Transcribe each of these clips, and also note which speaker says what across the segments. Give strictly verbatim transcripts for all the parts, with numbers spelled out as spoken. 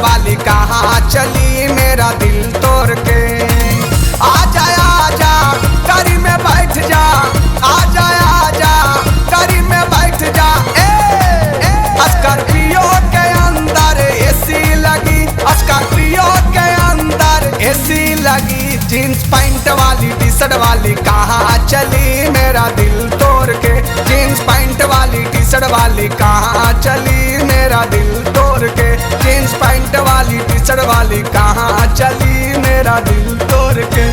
Speaker 1: वाली कहाँ चली मेरा दिल तोड़ के। आजा आजा करी में बैठ जा, आजा आजा करी में बैठ जा। ए स्कॉर्पियो के अंदर एसी लगी, स्कॉर्पियो के अंदर एसी लगी। जीन्स पैंट वाली टी शर्ट वाली कहाँ चली मेरा दिल तोड़ के। जीन्स पैंट वाली टी शर्ट वाली कहाँ चली मेरा दिल तोड़ के। जीन्स पैंट वाली टी शर्ट वाली कहाँ चली मेरा दिल तोड़ के।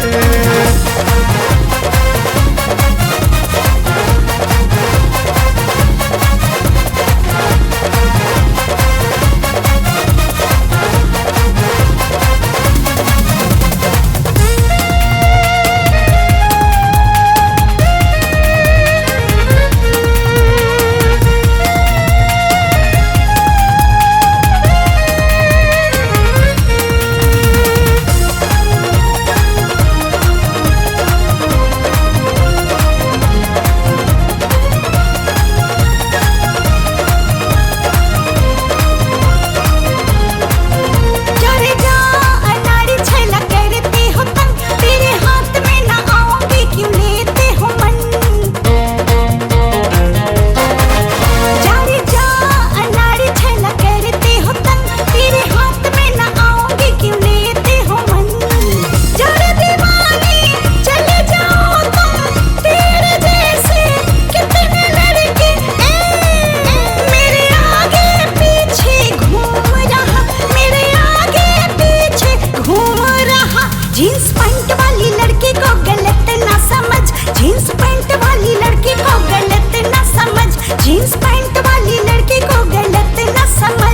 Speaker 2: जीन्स पैंट वाली लड़की को गलत ना समझ, जीन्स पैंट वाली लड़की को गलत ना समझ, जीन्स पैंट वाली लड़की को गलत ना समझ।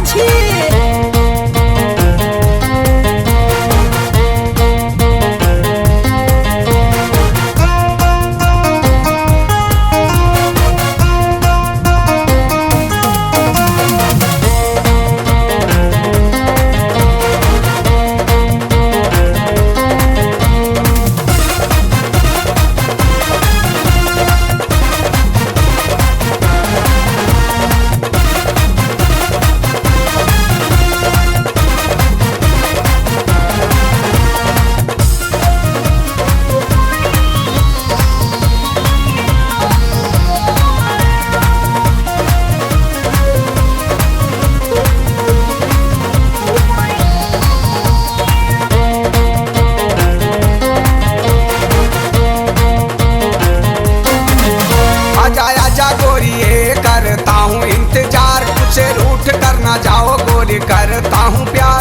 Speaker 1: करता हूँ इंतजार, कुछ रूठ कर ना जाओ गोरी, करता हूँ प्यार।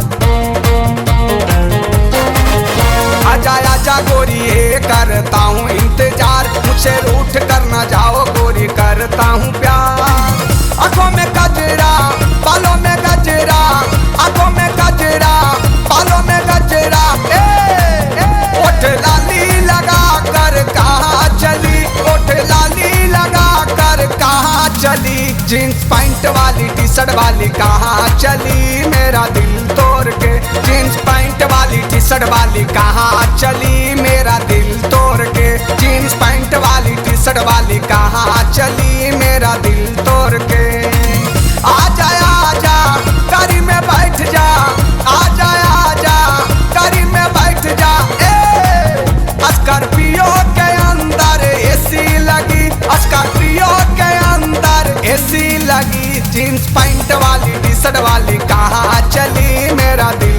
Speaker 1: आजा आजा गोरी ये करता हूँ इंतजार, मुझे रूठ कर ना जाओ गोरी, करता हूँ प्यार। आंखों में गजरा बालों में गजरा, आंखों में गजरा बालों में गजरा। ओठ लाली लगा कर कहाँ चली, ओठ लाली लगा कर कहाँ चली। जीन्स पैंट वाली टी शर्ट वाली कहाँ चली मेरा दिल तोड़ के। जीन्स पैंट वाली टी शर्ट वाली कहाँ चली मेरा दिल तोड़ के। जीन्स पैंट वाली टी शर्ट वाली कहाँ चली मेरा दिल तोड़ के। आजा आजा करी में बैठ जा, आजा आजा करी में बैठ जा। स्कॉर्पियो के अंदर एसी लगी, स्कॉर्पियो के अंदर एसी लगी। जीन्स पैंट वाली टी शर्ट वाली कहाँ चली मेरा दिल